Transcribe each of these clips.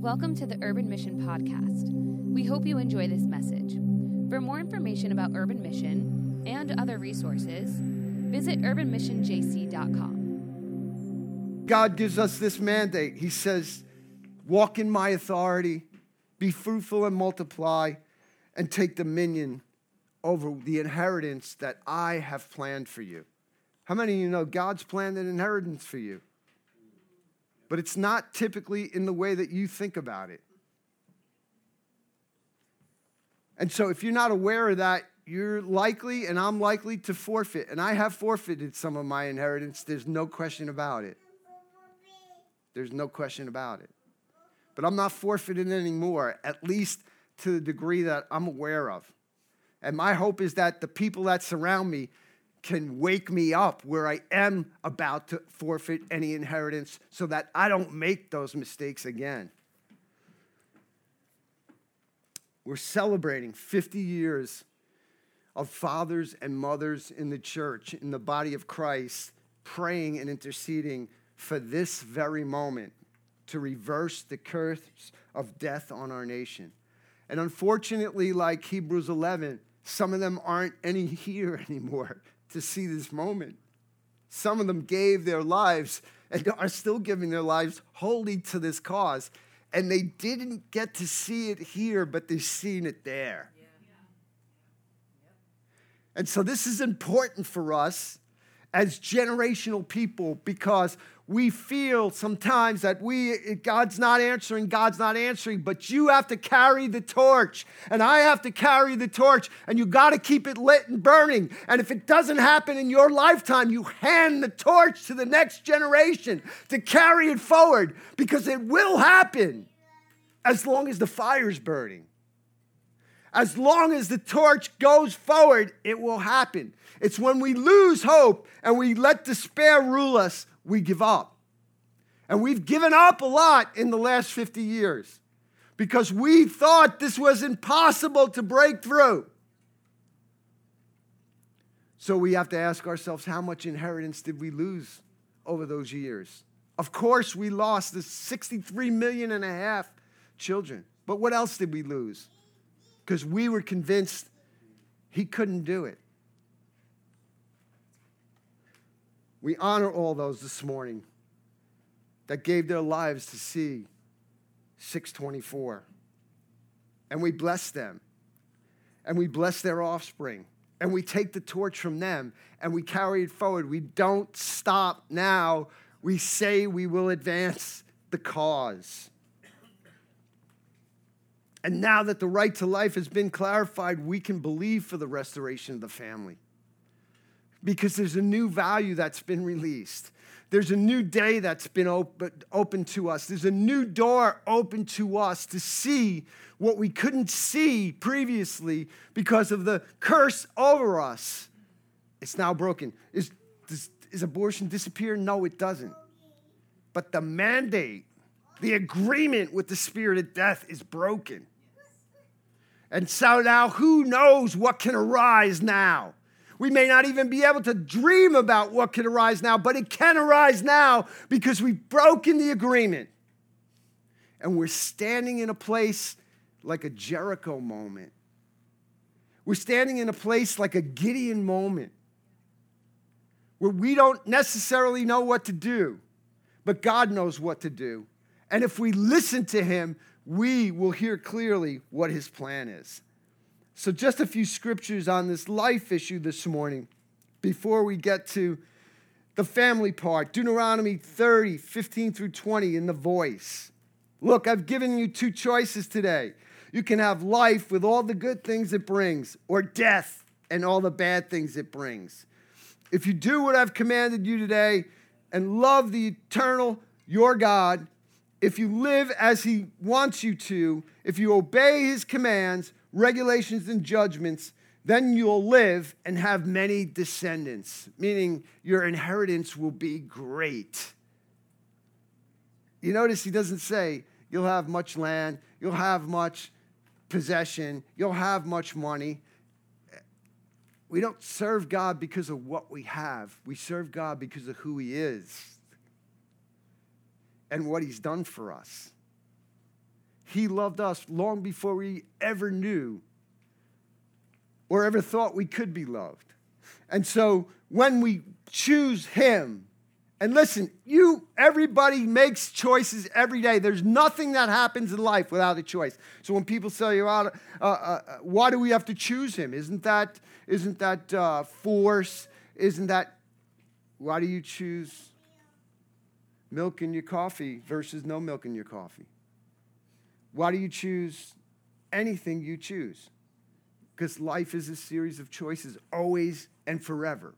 Welcome to the Urban Mission Podcast. We hope you enjoy this message. For more information about Urban Mission and other resources, visit urbanmissionjc.com. God gives us this mandate. He says, walk in my authority, be fruitful and multiply, and take dominion over the inheritance that I have planned for you. How many of you know God's planned an inheritance for you? But it's not typically in the way that you think about it. And so if you're not aware of that, you're likely, and I'm likely, to forfeit. And I have forfeited some of my inheritance. There's no question about it. There's no question about it. But I'm not forfeiting anymore, at least to the degree that I'm aware of. And my hope is that the people that surround me can wake me up where I am about to forfeit any inheritance so that I don't make those mistakes again. We're celebrating 50 years of fathers and mothers in the church, in the body of Christ, praying and interceding for this very moment to reverse the curse of death on our nation. And unfortunately, like Hebrews 11, some of them aren't here anymore to see this moment. Some of them gave their lives and are still giving their lives wholly to this cause. And they didn't get to see it here, but they've seen it there. Yeah. And so this is important for us as generational people because we feel sometimes that God's not answering, but you have to carry the torch, and I have to carry the torch, and you got to keep it lit and burning. And if it doesn't happen in your lifetime, you hand the torch to the next generation to carry it forward, because it will happen as long as the fire's burning. As long as the torch goes forward, it will happen. It's when we lose hope and we let despair rule us, we give up. And we've given up a lot in the last 50 years because we thought this was impossible to break through. So we have to ask ourselves, how much inheritance did we lose over those years? Of course, we lost the 63 million and a half children. But what else did we lose? Because we were convinced he couldn't do it. We honor all those this morning that gave their lives to see 624. And we bless them. And we bless their offspring. And we take the torch from them and we carry it forward. We don't stop now. We say we will advance the cause. And now that the right to life has been clarified, we can believe for the restoration of the family. Because there's a new value that's been released. There's a new day that's been open to us. There's a new door open to us to see what we couldn't see previously because of the curse over us. It's now broken. Is abortion disappear? No, it doesn't. But the mandate, the agreement with the spirit of death is broken. And so now who knows what can arise now? We may not even be able to dream about what can arise now, but it can arise now because we've broken the agreement. And we're standing in a place like a Jericho moment. We're standing in a place like a Gideon moment where we don't necessarily know what to do, but God knows what to do. And if we listen to him, we will hear clearly what his plan is. So just a few scriptures on this life issue this morning before we get to the family part. Deuteronomy 30, 15 through 20 in the Voice. Look, I've given you two choices today. You can have life with all the good things it brings, or death and all the bad things it brings. If you do what I've commanded you today and love the eternal, your God, if you live as he wants you to, if you obey his commands, regulations, and judgments, then you'll live and have many descendants, meaning your inheritance will be great. You notice he doesn't say you'll have much land, you'll have much possession, you'll have much money. We don't serve God because of what we have. We serve God because of who he is and what he's done for us. he loved us long before we ever knew or ever thought we could be loved. And so when we choose him, and listen, everybody makes choices every day. There's nothing that happens in life without a choice. So when people say, why do we have to choose him? Isn't that force? Why do you choose milk in your coffee versus no milk in your coffee? Why do you choose anything you choose? Because life is a series of choices, always and forever.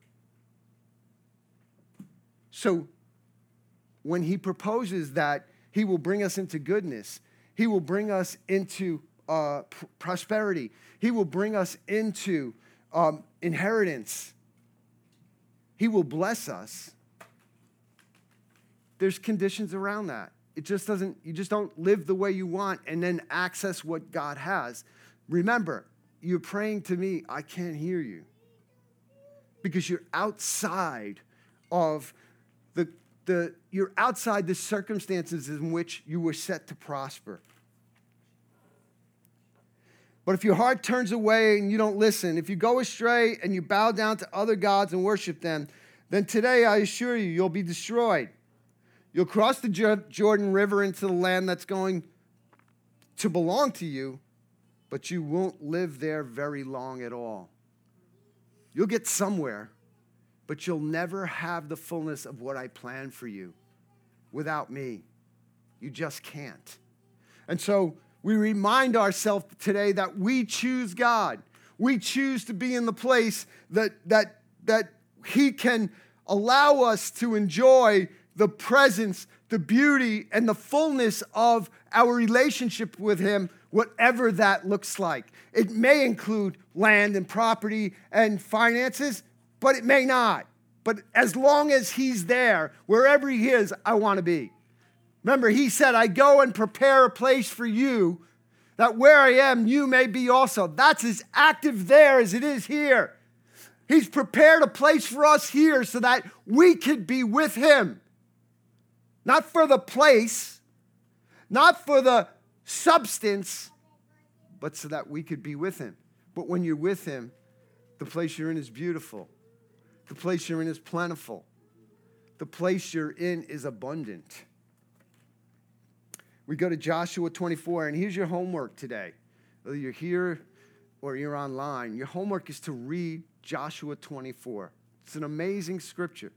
So when he proposes that he will bring us into goodness, he will bring us into prosperity, he will bring us into inheritance, he will bless us, there's conditions around that. You just don't live the way you want and then access what God has. Remember, you're praying to me, I can't hear you. Because you're outside of you're outside the circumstances in which you were set to prosper. But if your heart turns away and you don't listen, if you go astray and you bow down to other gods and worship them, then today I assure you, you'll be destroyed. You'll cross the Jordan River into the land that's going to belong to you, but you won't live there very long at all. You'll get somewhere, but you'll never have the fullness of what I planned for you without me. You just can't. And so we remind ourselves today that we choose God. We choose to be in the place that he can allow us to enjoy the presence, the beauty, and the fullness of our relationship with him, whatever that looks like. It may include land and property and finances, but it may not. But as long as he's there, wherever he is, I want to be. Remember, he said, I go and prepare a place for you, that where I am, you may be also. That's as active there as it is here. He's prepared a place for us here so that we could be with him. Not for the place, not for the substance, but so that we could be with him. But when you're with him, the place you're in is beautiful. The place you're in is plentiful. The place you're in is abundant. We go to Joshua 24, and here's your homework today. Whether you're here or you're online, your homework is to read Joshua 24. It's an amazing scripture.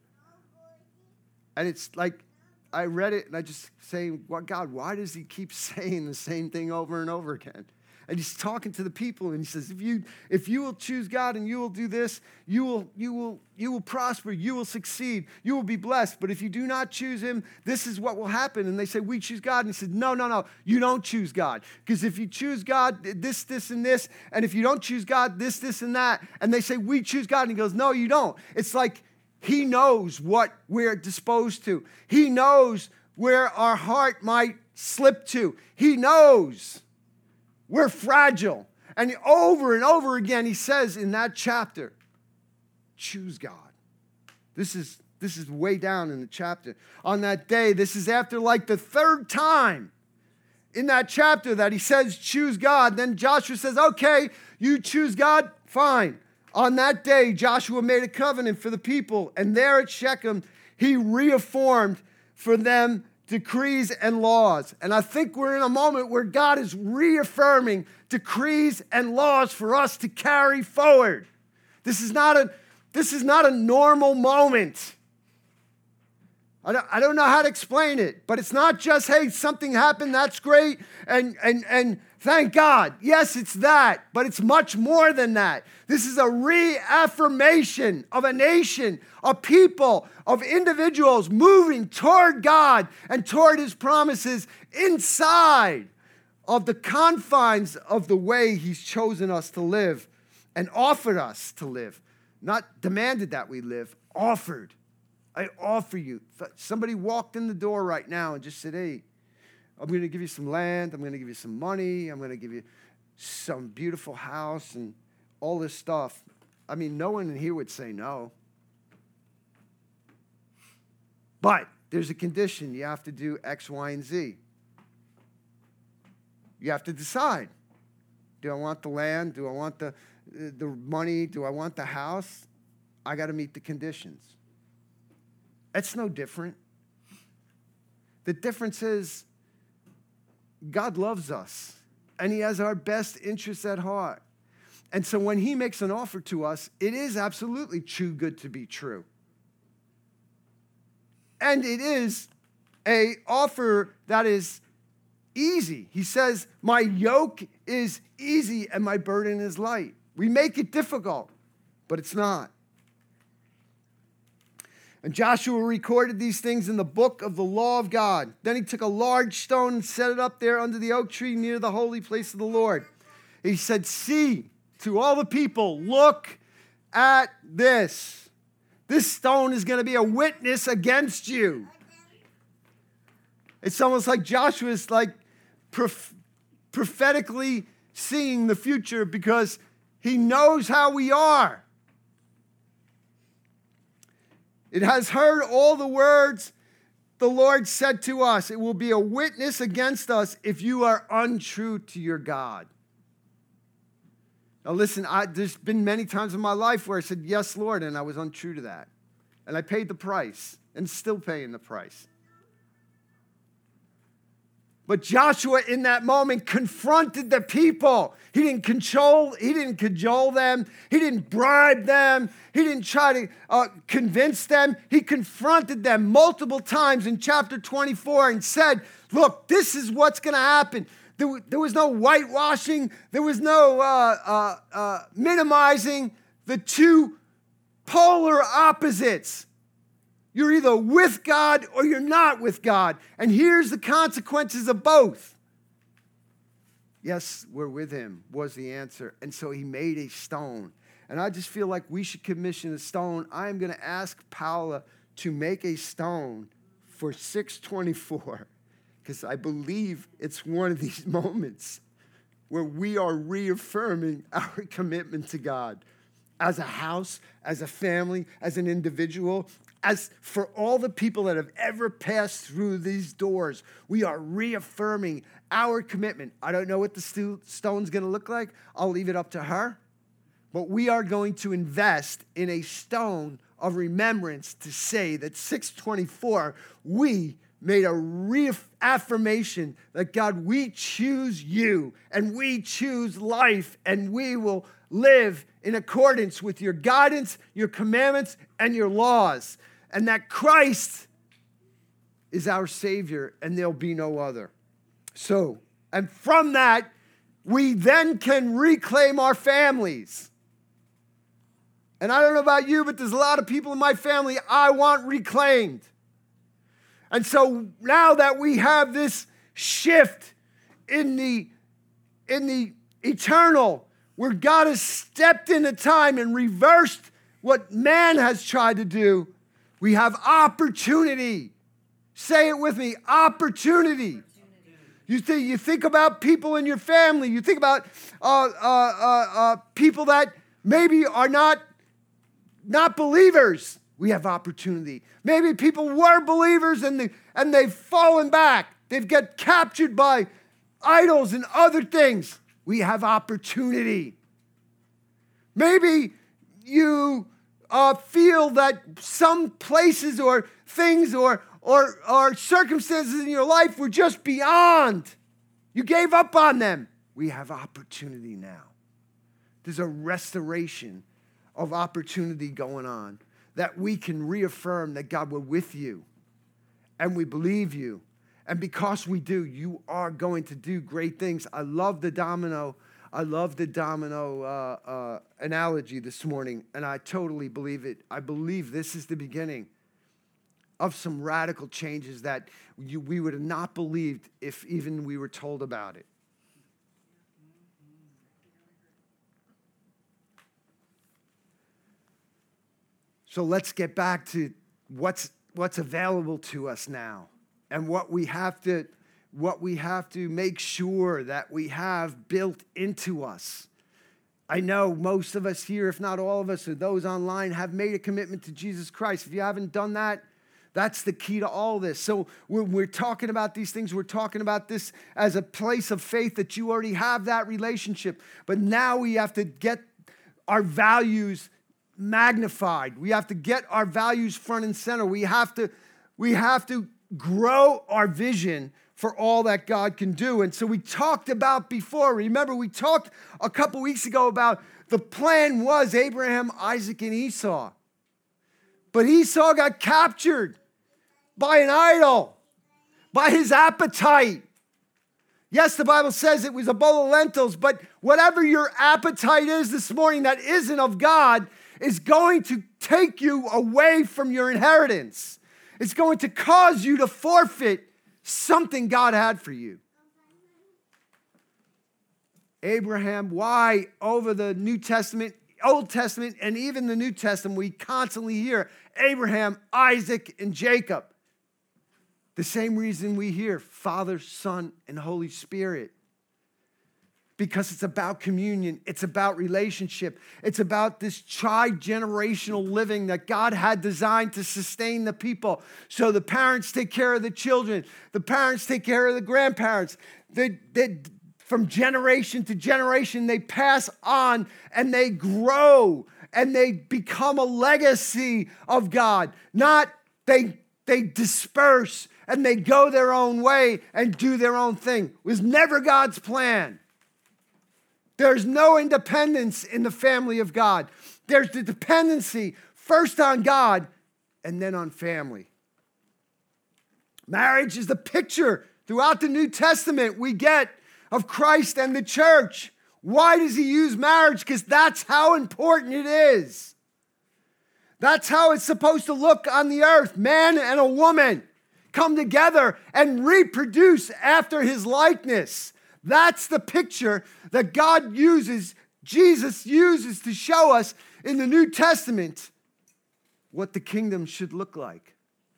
And it's like, I read it and I just say, well, God, why does he keep saying the same thing over and over again? And he's talking to the people and he says, if you will choose God and you will do this, you will prosper, you will succeed, you will be blessed. But if you do not choose him, this is what will happen. And they say, we choose God. And he said, no, you don't choose God. Because if you choose God, this, and this, and if you don't choose God, this, and that. And they say, we choose God. And he goes, no, you don't. It's like he knows what we're disposed to. He knows where our heart might slip to. He knows we're fragile. And over and over again, he says in that chapter, choose God. This is way down in the chapter. On that day, this is after like the third time in that chapter that he says, choose God. Then Joshua says, okay, you choose God, fine. On that day, Joshua made a covenant for the people. And there at Shechem, he reaffirmed for them decrees and laws. And I think we're in a moment where God is reaffirming decrees and laws for us to carry forward. This is not a normal moment. I don't know how to explain it, but it's not just, hey, something happened, that's great, and thank God. Yes, it's that, but it's much more than that. This is a reaffirmation of a nation, a people, of individuals moving toward God and toward his promises inside of the confines of the way he's chosen us to live and offered us to live. Not demanded that we live, offered. I offer you. Somebody walked in the door right now and just said, hey, I'm going to give you some land. I'm going to give you some money. I'm going to give you some beautiful house and all this stuff. I mean, no one in here would say no. But there's a condition. You have to do X, Y, and Z. You have to decide. Do I want the land? Do I want the money? Do I want the house? I got to meet the conditions. It's no different. The difference is God loves us, and he has our best interests at heart. And so when he makes an offer to us, it is absolutely too good to be true. And it is an offer that is easy. He says, my yoke is easy and my burden is light. We make it difficult, but it's not. And Joshua recorded these things in the book of the law of God. Then he took a large stone and set it up there under the oak tree near the holy place of the Lord. He said, see, to all the people, look at this. This stone is going to be a witness against you. It's almost like Joshua's like prophetically seeing the future because he knows how we are. It has heard all the words the Lord said to us. It will be a witness against us if you are untrue to your God. Now listen, there's been many times in my life where I said, yes, Lord, and I was untrue to that. And I paid the price and still paying the price. But Joshua in that moment confronted the people. He didn't cajole them. He didn't bribe them. He didn't try to convince them. He confronted them multiple times in chapter 24 and said, look, this is what's going to happen. There was no whitewashing. There was no minimizing the two polar opposites. You're either with God or you're not with God. And here's the consequences of both. Yes, we're with him was the answer. And so he made a stone. And I just feel like we should commission a stone. I am going to ask Paula to make a stone for 624 because I believe it's one of these moments where we are reaffirming our commitment to God as a house, as a family, as an individual. As for all the people that have ever passed through these doors, we are reaffirming our commitment. I don't know what the stone's going to look like. I'll leave it up to her. But we are going to invest in a stone of remembrance to say that 624, we made a reaffirmation that God, we choose you and we choose life and we will live in accordance with your guidance, your commandments, and your laws. And that Christ is our Savior and there'll be no other. So, and from that, we then can reclaim our families. And I don't know about you, but there's a lot of people in my family I want reclaimed. And so now that we have this shift in the eternal, where God has stepped into time and reversed what man has tried to do, we have opportunity. Say it with me, opportunity. You think about people in your family. You think about people that maybe are not believers. We have opportunity. Maybe people were believers and they've fallen back. They've got captured by idols and other things. We have opportunity. Maybe you feel that some places or things or circumstances in your life were just beyond. You gave up on them. We have opportunity now. There's a restoration of opportunity going on that we can reaffirm that God, we're with you and we believe you. And because we do, you are going to do great things. I love the domino analogy this morning, and I totally believe it. I believe this is the beginning of some radical changes that we would have not believed if even we were told about it. So let's get back to what's available to us now and what we have to make sure that we have built into us. I know most of us here, if not all of us, or those online, have made a commitment to Jesus Christ. If you haven't done that, That's the key to all this. So when we're talking about these things, we're talking about this as a place of faith that you already have that relationship. But now we have to get our values magnified. We have to get our values front and center. We have to grow our vision for all that God can do. And so we talked about before, remember we talked a couple weeks ago about the plan was Abraham, Isaac, and Esau. But Esau got captured by an idol, by his appetite. Yes, the Bible says it was a bowl of lentils, but whatever your appetite is this morning that isn't of God is going to take you away from your inheritance. It's going to cause you to forfeit something God had for you. Abraham, why over the New Testament, Old Testament, and even the New Testament, we constantly hear Abraham, Isaac, and Jacob. The same reason we hear Father, Son, and Holy Spirit. Because it's about communion. It's about relationship. It's about this tri-generational living that God had designed to sustain the people. So the parents take care of the children. The parents take care of the grandparents. From generation to generation, they pass on and they grow and they become a legacy of God. Not they disperse and they go their own way and do their own thing. It was never God's plan. There's no independence in the family of God. There's the dependency first on God and then on family. Marriage is the picture throughout the New Testament we get of Christ and the church. Why does he use marriage? Because that's how important it is. That's how it's supposed to look on the earth. Man and a woman come together and reproduce after his likeness. That's the picture that God uses, Jesus uses to show us in the New Testament what the kingdom should look like.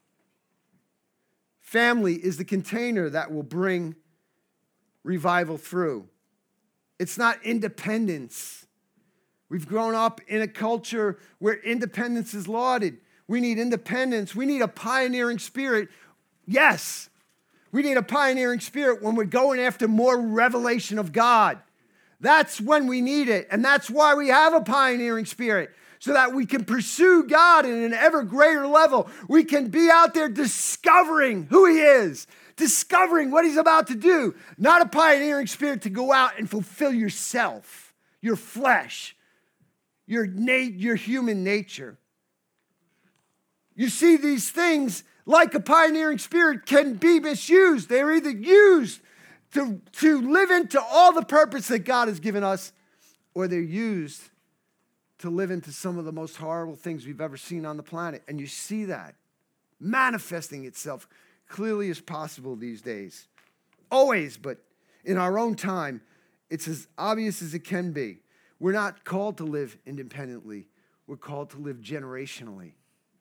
Family is the container that will bring revival through. It's not independence. We've grown up in a culture where independence is lauded. We need independence. We need a pioneering spirit. Yes, we need a pioneering spirit when we're going after more revelation of God. That's when we need it. And that's why we have a pioneering spirit, so that we can pursue God in an ever greater level. We can be out there discovering who he is, discovering what he's about to do. Not a pioneering spirit to go out and fulfill yourself, your flesh, your human nature. You see, these things, like a pioneering spirit, can be misused. They're either used to live into all the purpose that God has given us, or they're used to live into some of the most horrible things we've ever seen on the planet. And you see that manifesting itself clearly as possible these days. Always, but in our own time, it's as obvious as it can be. We're not called to live independently. We're called to live generationally.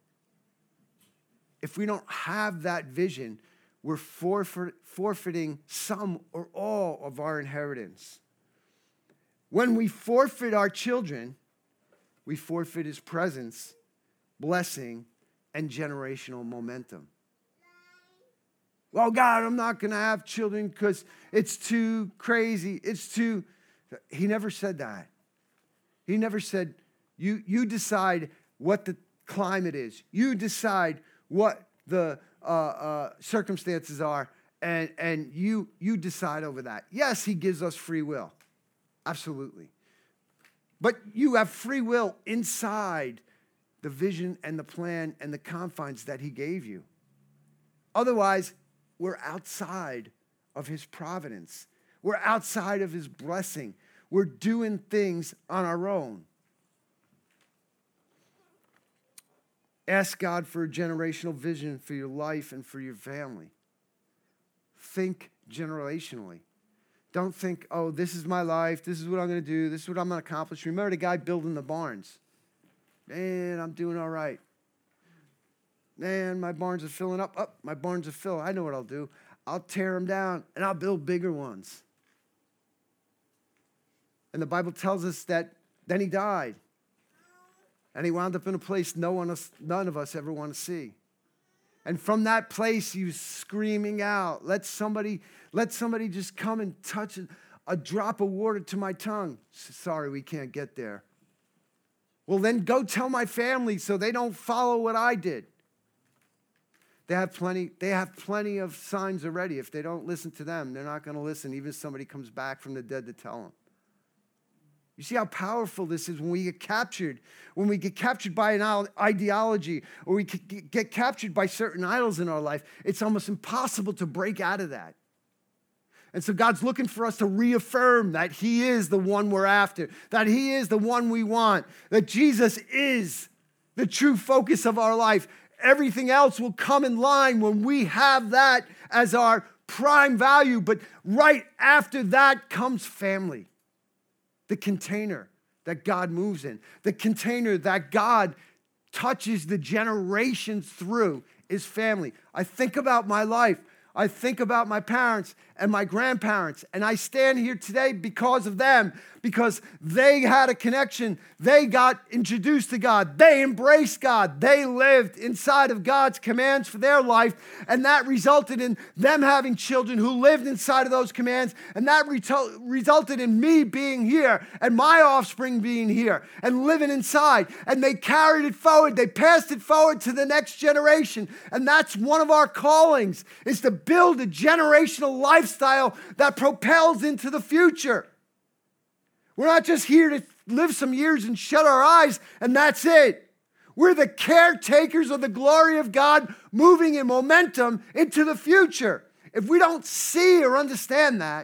If we don't have that vision, we're forfeiting some or all of our inheritance. When we forfeit our children, we forfeit his presence, blessing, and generational momentum. Well, God, I'm not going to have children because it's too crazy. He never said that. He never said, you decide what the climate is. You decide what the circumstances are, and you decide over that. Yes, he gives us free will. Absolutely. But you have free will inside the vision and the plan and the confines that he gave you. Otherwise, we're outside of his providence. We're outside of his blessing. We're doing things on our own. Ask God for a generational vision for your life and for your family. Think generationally. Don't think, oh, this is my life. This is what I'm going to do. This is what I'm going to accomplish. Remember the guy building the barns. Man, I'm doing all right. Man, my barns are filling up. Oh, my barns are filled. I know what I'll do. I'll tear them down and I'll build bigger ones. And the Bible tells us that then he died. And he wound up in a place none of us ever want to see. And from that place, he was screaming out, let somebody just come and touch a drop of water to my tongue. Sorry, we can't get there. Well, then go tell my family so they don't follow what I did. They have plenty of signs already. If they don't listen to them, they're not going to listen, even if somebody comes back from the dead to tell them. You see how powerful this is when we get captured by an ideology, or we get captured by certain idols in our life. It's almost impossible to break out of that. And so God's looking for us to reaffirm that he is the one we're after, that he is the one we want, that Jesus is the true focus of our life. Everything else will come in line when we have that as our prime value. But right after that comes family, the container that God moves in, the container that God touches the generations through is family. I think about my life. I think about my parents and my grandparents, and I stand here today because of them, because they had a connection. They got introduced to God. They embraced God. They lived inside of God's commands for their life, and that resulted in them having children who lived inside of those commands, and that resulted in me being here and my offspring being here and living inside, and they carried it forward. They passed it forward to the next generation, and that's one of our callings, is to build a generational lifestyle that propels into the future. We're not just here to live some years and shut our eyes and that's it. We're the caretakers of the glory of God, moving in momentum into the future. If we don't see or understand that,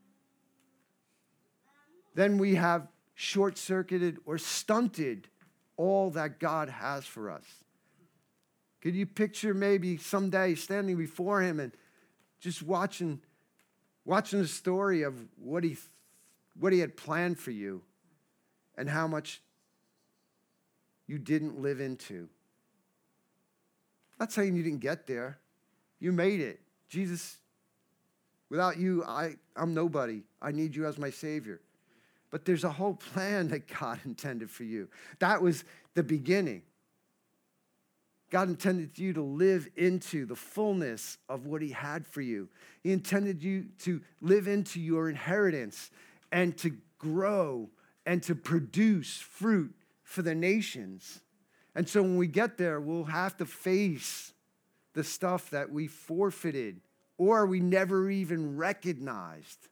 then we have short-circuited or stunted all that God has for us. Could you picture maybe someday standing before him and just watching the story of what he had planned for you and how much you didn't live into? Not saying you didn't get there. You made it. Jesus, without you, I'm nobody. I need you as my Savior. But there's a whole plan that God intended for you. That was the beginning. God intended you to live into the fullness of what he had for you. He intended you to live into your inheritance and to grow and to produce fruit for the nations. And so when we get there, we'll have to face the stuff that we forfeited or we never even recognized.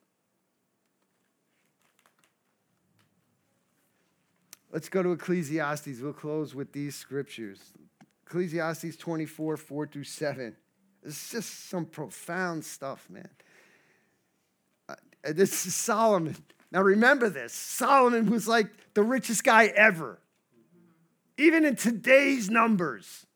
Let's go to Ecclesiastes. We'll close with these scriptures. Ecclesiastes 24, 4-7. It's just some profound stuff, man. This is Solomon. Now remember this. Solomon was like the richest guy ever. Even in today's numbers.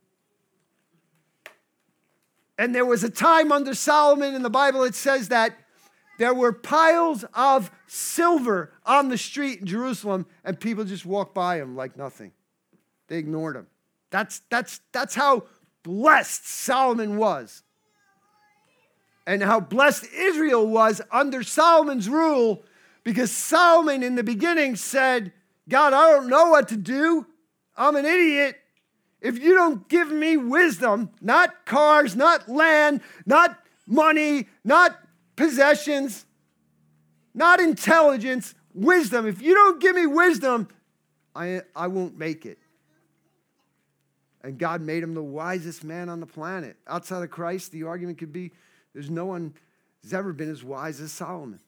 And there was a time under Solomon in the Bible, it says that there were piles of silver on the street in Jerusalem, and people just walked by him like nothing. They ignored him. That's how blessed Solomon was. And how blessed Israel was under Solomon's rule, because Solomon in the beginning said, God, I don't know what to do. I'm an idiot. If you don't give me wisdom, not cars, not land, not money, not possessions, not intelligence, wisdom. If you don't give me wisdom, I won't make it. And God made him the wisest man on the planet. Outside of Christ, the argument could be there's no one who's ever been as wise as Solomon.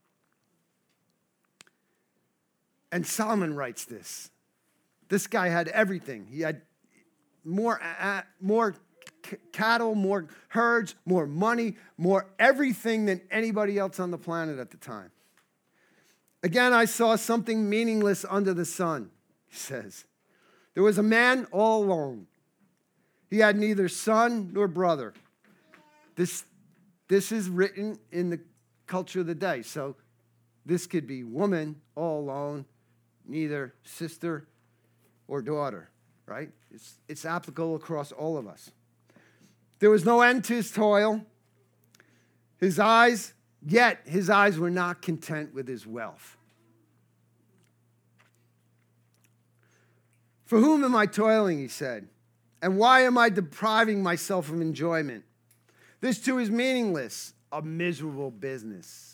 And Solomon writes this. This guy had everything. He had more cattle, more herds, more money, more everything than anybody else on the planet at the time. Again, I saw something meaningless under the sun, he says. There was a man all alone. He had neither son nor brother. This is written in the culture of the day. So this could be woman all alone, neither sister or daughter, right? It's applicable across all of us. There was no end to his toil. His eyes were not content with his wealth. For whom am I toiling, he said, And why am I depriving myself of enjoyment? This too is meaningless, a miserable business.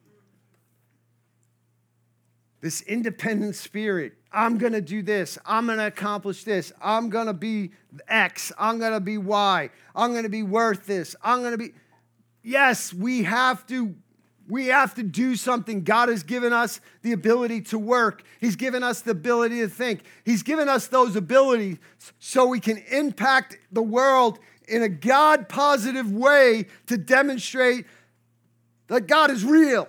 This independent spirit, I'm going to do this, I'm going to accomplish this, I'm going to be X, I'm going to be Y, I'm going to be worth this, I'm going to be... Yes, we have to do something. God has given us the ability to work. He's given us the ability to think. He's given us those abilities so we can impact the world in a God-positive way to demonstrate that God is real.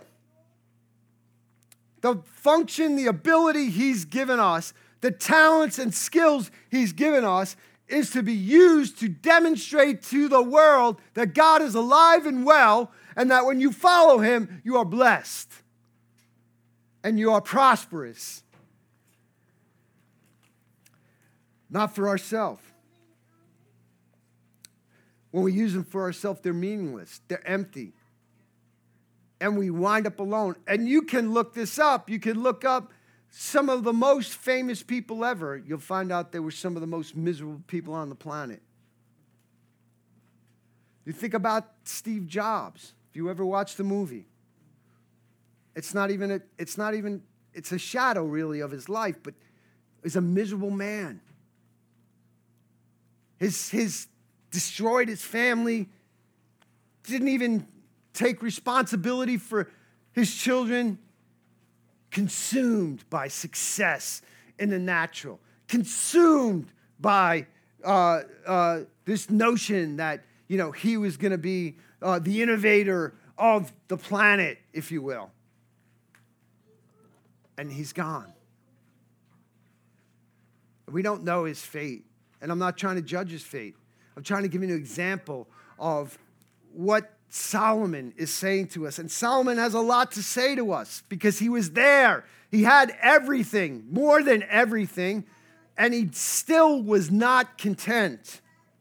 The function, the ability He's given us, the talents and skills He's given us is to be used to demonstrate to the world that God is alive and well, and that when you follow Him, you are blessed and you are prosperous. Not for ourselves. When we use them for ourselves, they're meaningless. They're empty. And we wind up alone. And you can look this up. You can look up some of the most famous people ever. You'll find out they were some of the most miserable people on the planet. You think about Steve Jobs. If you ever watched the movie, it's a shadow really of his life, but he's a miserable man. His destroyed his family, didn't even take responsibility for his children, consumed by success in the natural, consumed by this notion that, he was going to be the innovator of the planet, if you will. And he's gone. We don't know his fate. And I'm not trying to judge his fate. I'm trying to give you an example of what Solomon is saying to us. And Solomon has a lot to say to us because he was there. He had everything, more than everything, and he still was not content.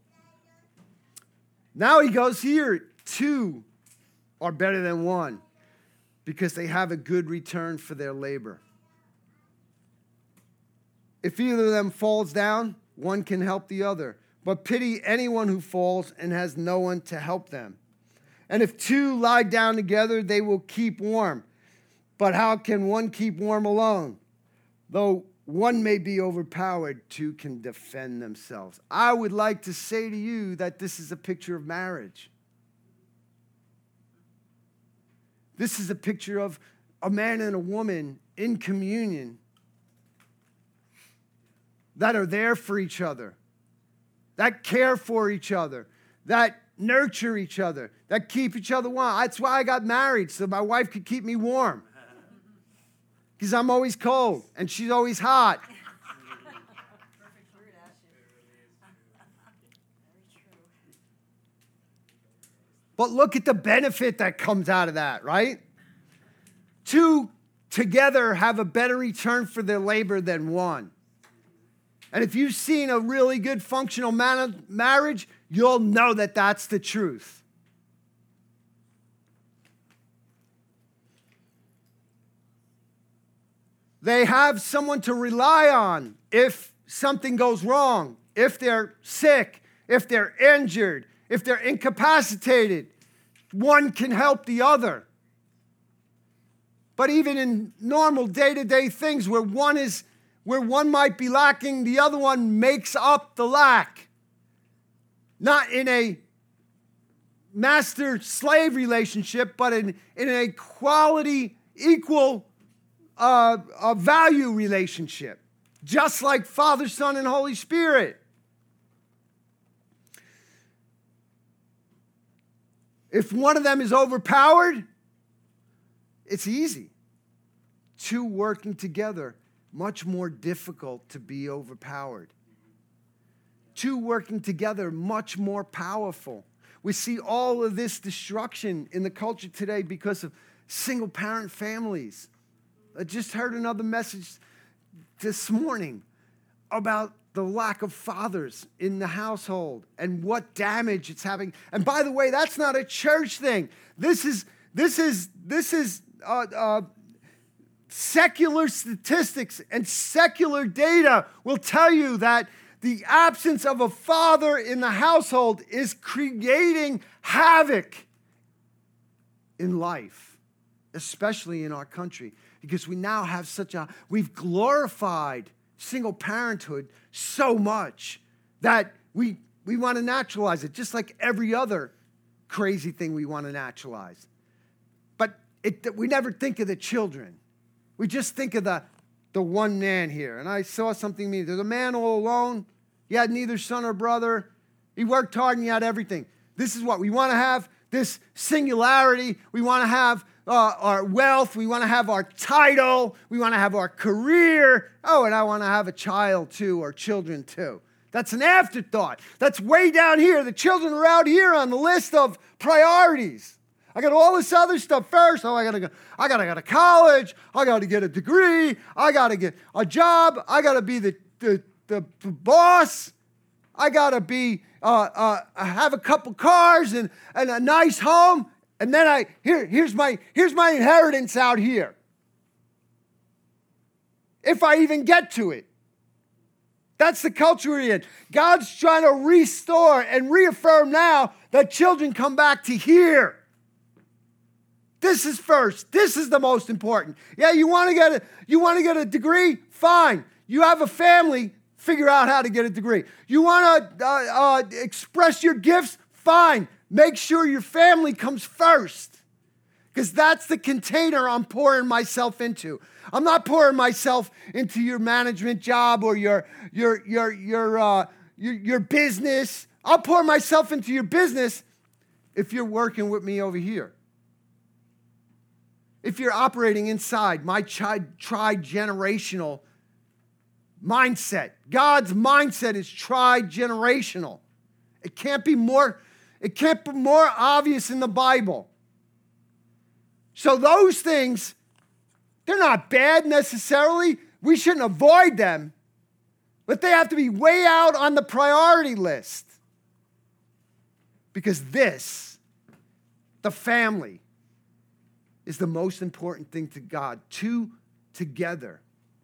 Now he goes here, 2 are better than 1 because they have a good return for their labor. If either of them falls down, one can help the other. But pity anyone who falls and has no one to help them. And if 2 lie down together, they will keep warm. But how can one keep warm alone? Though one may be overpowered, 2 can defend themselves. I would like to say to you that this is a picture of marriage. This is a picture of a man and a woman in communion that are there for each other, that care for each other, that nurture each other, that keep each other warm. That's why I got married, so my wife could keep me warm. Because I'm always cold, and she's always hot. But look at the benefit that comes out of that, right? 2 together have a better return for their labor than 1. And if you've seen a really good functional marriage, you'll know that that's the truth. They have someone to rely on if something goes wrong, if they're sick, if they're injured, if they're incapacitated. One can help the other. But even in normal day-to-day things where one might be lacking, the other one makes up the lack. Not in a master-slave relationship, but in a quality, equal value relationship. Just like Father, Son, and Holy Spirit. If one of them is overpowered, it's easy. 2 working together, much more difficult to be overpowered. 2 working together, much more powerful. We see all of this destruction in the culture today because of single-parent families. I just heard another message this morning about the lack of fathers in the household and what damage it's having. And by the way, that's not a church thing. This is secular statistics and secular data will tell you that the absence of a father in the household is creating havoc in life, especially in our country, because we now have we've glorified single parenthood so much that we want to naturalize it, just like every other crazy thing we want to naturalize. But we never think of the children. We just think of the one man here. And I saw something mean. There's a man all alone. He had neither son or brother. He worked hard and he had everything. This is what we want to have. This singularity, we want to have our wealth, we want to have our title, we want to have our career. Oh, and I want to have a child too, or children too. That's an afterthought. That's way down here. The children are out here on the list of priorities. I got all this other stuff first. Oh, I gotta go to college. I gotta get a degree. I gotta get a job. I gotta be the boss. I gotta be have a couple cars and a nice home, and then here's my inheritance out here. If I even get to it. That's the culture we're in. God's trying to restore and reaffirm now that children come back to here. This is first. This is the most important. Yeah, you want to get a degree? Fine. You have a family. Figure out how to get a degree. You want to express your gifts? Fine. Make sure your family comes first, because that's the container I'm pouring myself into. I'm not pouring myself into your management job or your business. I'll pour myself into your business if you're working with me over here. If you're operating inside my tri-generational mindset. God's mindset is tri-generational. It can't be more obvious in the Bible. So those things, they're not bad necessarily. We shouldn't avoid them. But they have to be way out on the priority list. Because this, the family, is the most important thing to God. Two together.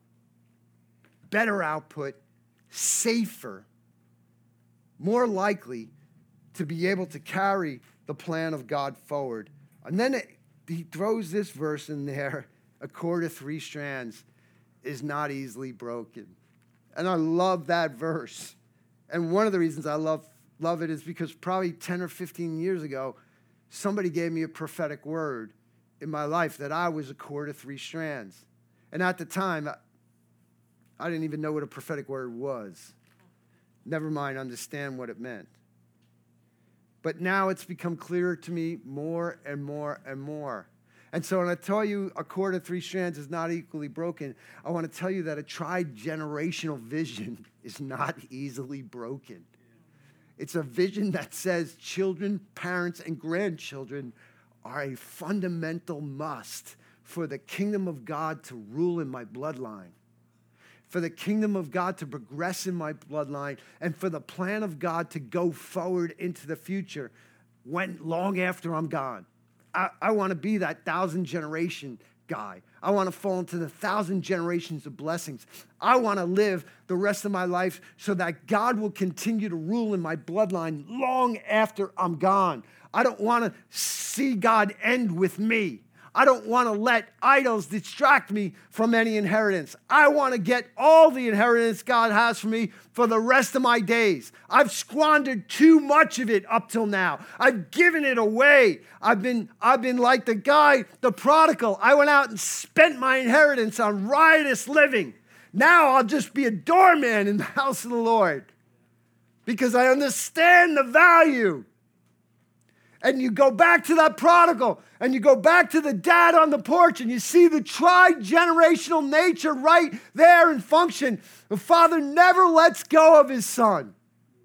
Better output, safer, more likely to be able to carry the plan of God forward. And then he throws this verse in there, a cord of 3 strands is not easily broken. And I love that verse. And one of the reasons I love it is because probably 10 or 15 years ago, somebody gave me a prophetic word in my life that I was a cord of 3 strands. And at the time, I didn't even know what a prophetic word was. Never mind understand what it meant. But now it's become clearer to me more and more and more. And so when I tell you a cord of 3 strands is not equally broken, I want to tell you that a tri-generational vision is not easily broken. It's a vision that says children, parents, and grandchildren are a fundamental must for the kingdom of God to rule in my bloodline, for the kingdom of God to progress in my bloodline, and for the plan of God to go forward into the future long after I'm gone. I want to be that 1,000-generation guy. I want to fall into the 1,000 generations of blessings. I want to live the rest of my life so that God will continue to rule in my bloodline long after I'm gone. I don't want to see God end with me. I don't want to let idols distract me from any inheritance. I want to get all the inheritance God has for me for the rest of my days. I've squandered too much of it up till now. I've given it away. I've been like the guy, the prodigal. I went out and spent my inheritance on riotous living. Now I'll just be a doorman in the house of the Lord because I understand the value. And you go back to that prodigal, and you go back to the dad on the porch, and you see the tri-generational nature right there in function. The father never lets go of his son.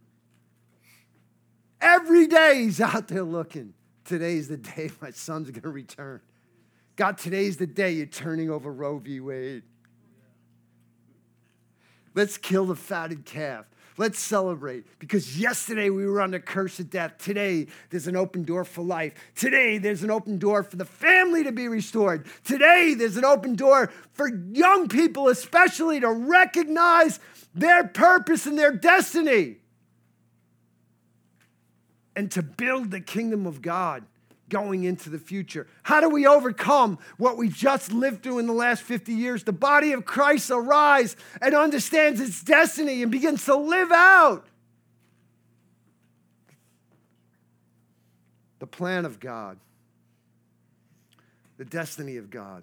Every day he's out there looking. Today's the day my son's going to return. God, today's the day you're turning over Roe v. Wade. Let's kill the fatted calf. Let's celebrate. Because yesterday we were under curse of death. Today there's an open door for life. Today there's an open door for the family to be restored. Today there's an open door for young people especially to recognize their purpose and their destiny. And to build the kingdom of God going into the future. How do we overcome what we just lived through in the last 50 years? The body of Christ arise and understands its destiny and begins to live out the plan of God, the destiny of God.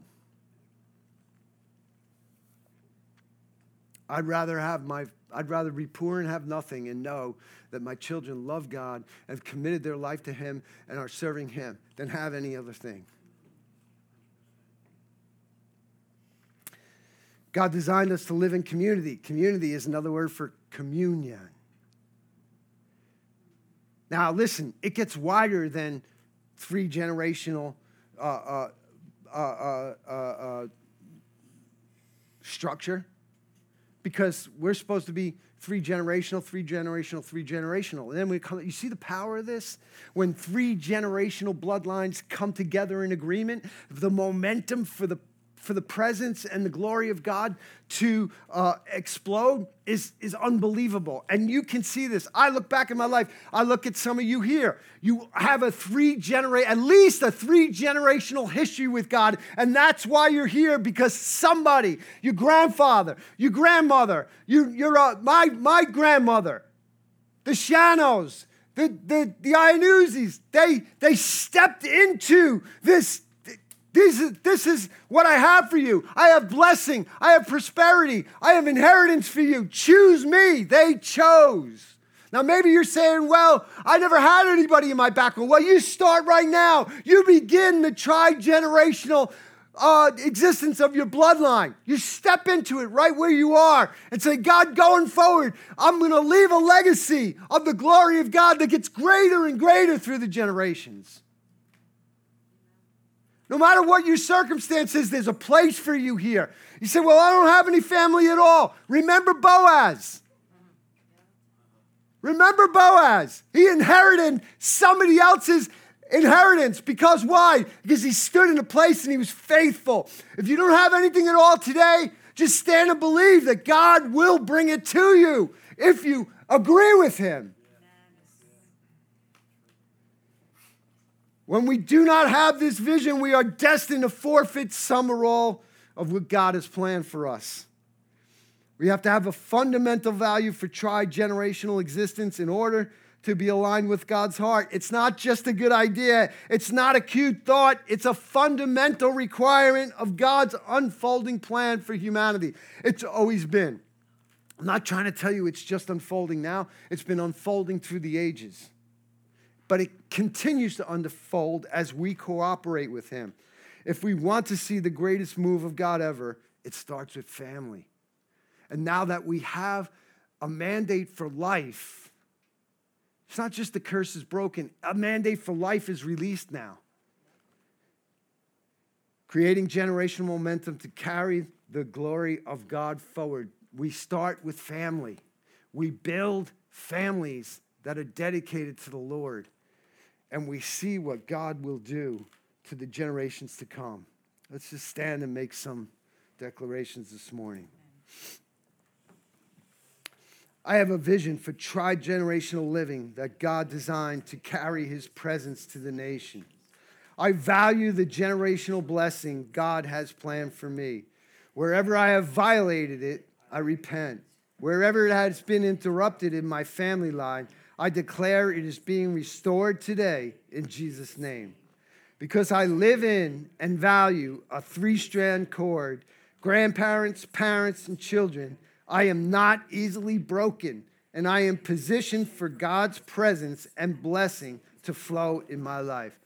I'd rather be poor and have nothing and know that my children love God and have committed their life to Him and are serving Him than have any other thing. God designed us to live in community. Community is another word for communion. Now, listen, it gets wider than three generational structure. Because we're supposed to be three generational. And then you see the power of this? When three generational bloodlines come together in agreement, the momentum for the presence and the glory of God to explode is unbelievable. And you can see this. I look back in my life. I look at some of you here. You have at least a three generational history with God. And that's why you're here, because somebody, your grandfather, your grandmother, my grandmother, the Shanos, the Iannuzis, they stepped into this. This is what I have for you. I have blessing. I have prosperity. I have inheritance for you. Choose me. They chose. Now, maybe you're saying, well, I never had anybody in my background. Well, you start right now. You begin the tri-generational existence of your bloodline. You step into it right where you are and say, God, going forward, I'm going to leave a legacy of the glory of God that gets greater and greater through the generations. No matter what your circumstances, there's a place for you here. You say, well, I don't have any family at all. Remember Boaz. Remember Boaz. He inherited somebody else's inheritance. Because why? Because he stood in a place and he was faithful. If you don't have anything at all today, just stand and believe that God will bring it to you if you agree with Him. When we do not have this vision, we are destined to forfeit some or all of what God has planned for us. We have to have a fundamental value for tri-generational existence in order to be aligned with God's heart. It's not just a good idea. It's not a cute thought. It's a fundamental requirement of God's unfolding plan for humanity. It's always been. I'm not trying to tell you it's just unfolding now. It's been unfolding through the ages. But it continues to unfold as we cooperate with Him. If we want to see the greatest move of God ever, it starts with family. And now that we have a mandate for life, it's not just the curse is broken. A mandate for life is released now. Creating generational momentum to carry the glory of God forward. We start with family. We build families that are dedicated to the Lord. And we see what God will do to the generations to come. Let's just stand and make some declarations this morning. I have a vision for tri-generational living that God designed to carry His presence to the nation. I value the generational blessing God has planned for me. Wherever I have violated it, I repent. Wherever it has been interrupted in my family line, I declare it is being restored today in Jesus' name. Because I live in and value a three-strand cord, grandparents, parents, and children, I am not easily broken, and I am positioned for God's presence and blessing to flow in my life.